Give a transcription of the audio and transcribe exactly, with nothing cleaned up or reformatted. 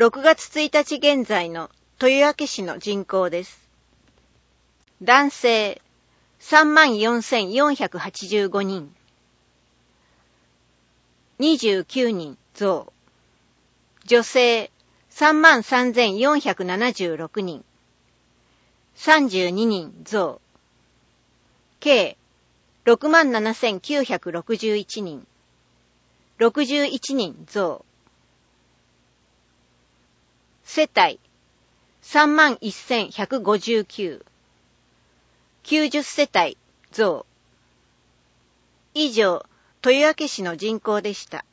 ろくがつついたち現在の豊明市の人口です。男性 さんまんよんせんよんひゃくはちじゅうごにん、にじゅうきゅうにん増。女性 さんまんさんぜんよんひゃくななじゅうろくにん、さんじゅうににん増。計 ろくまんななせんきゅうひゃくろくじゅういちにん、ろくじゅういちにん増。世帯 さんまんせんひゃくごじゅうきゅう、きゅうじゅっせたい増。以上、豊明市の人口でした。